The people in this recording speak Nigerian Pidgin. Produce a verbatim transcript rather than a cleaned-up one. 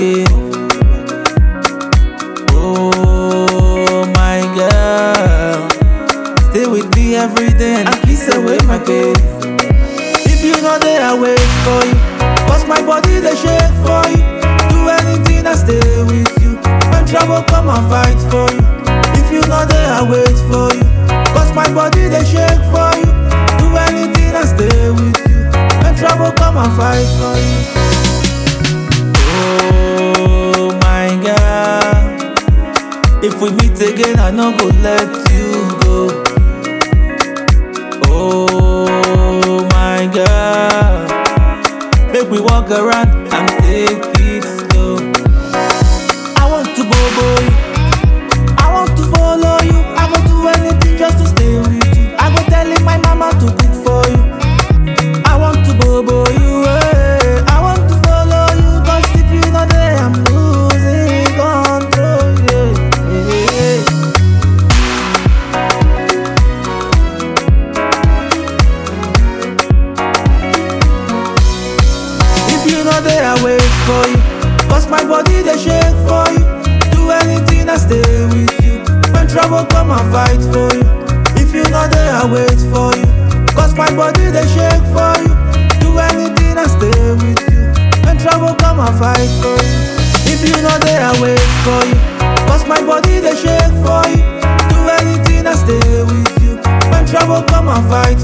again. Oh my girl, stay with me every day and kiss away my pain. If you know that I wait for you, cause my body they shake for you. Do anything I stay with you. When trouble come and fight for you. If you know that I wait for you, cause my body they shake for you. Do anything I stay with you. When trouble come and fight for you. Oh my God, if we meet again I no go let you go. Oh my God, make we walk around and take it slow. I want to bobo you, I want to follow you. I go do anything just to stay with you. I go telling my mama to cook for you. I want to bobo you, eh. I want to follow you, cause if you know that I'm losing control, yeah, yeah, yeah. If you know that I wait for you, cause my body they shake for you. Do anything I stay with you. When trouble come and fight for you. If you know that I wait for you, cause my body they shake for you. Do anything I stay with you. When trouble come and fight for you. If you know that I wait for you, cause my body they shake for you. Do anything I stay with you. When trouble come and fight